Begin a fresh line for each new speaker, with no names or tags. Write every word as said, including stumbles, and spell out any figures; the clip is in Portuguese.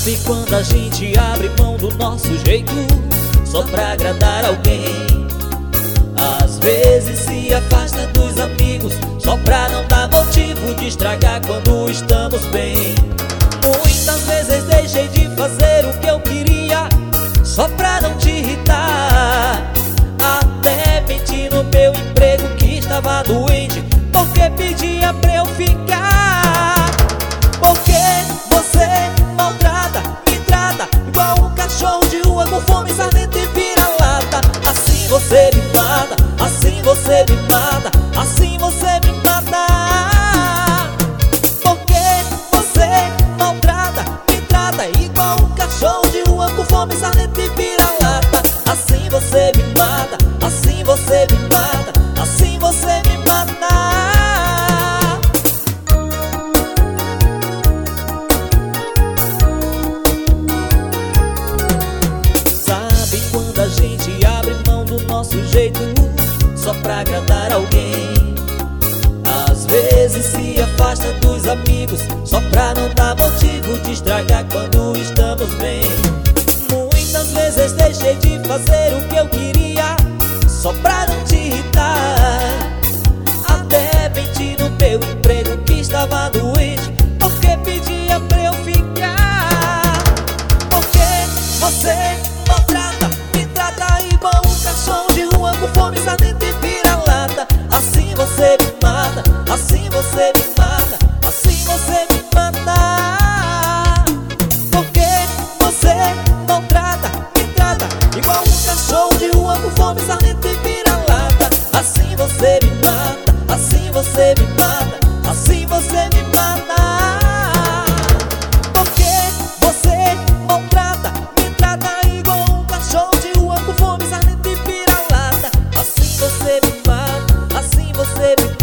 Sabe quando a gente abre mão do nosso jeito só pra agradar alguém? Às vezes se afasta dos amigos só pra não dar motivo de estragar quando estamos bem. Muitas vezes deixei de fazer o que eu queria só pra não te irritar. Até menti no meu emprego que estava doente porque pedia pra eu ficar. Porque você maltrata, me trata igual um cachorro de rua com fome, sarnento e vira-lata. Assim você me mata, assim você me mata, assim você me mata. Porque você maltrata, me trata igual um cachorro de rua com fome, sarnento e vira-lata. Assim você me mata, assim você me mata, assim você me mata. Sabe quando a gente abre mão do nosso jeito só pra agradar alguém? Às vezes se afasta dos amigos só pra não dar motivo de estragar quando estamos bem. Muitas vezes deixei de fazer o que eu queria só pra não te irritar. Até menti no meu emprego que estava doente porque pedia pra eu ficar. Porque você maltrata, me trata igual um cachorro de rua com fome, sarnento e vira-lata. Assim você me mata, assim você me mata, assim você me mata. Porque você maltrata, me trata igual um cachorro de rua com fome, sarnento e vira-lata. Assim você me mata, assim você me mata, assim você me mata. Porque você maltrata, me trata igual um cachorro de rua com fome, sarnento e vira-lata. Assim você me mata, assim você me mata.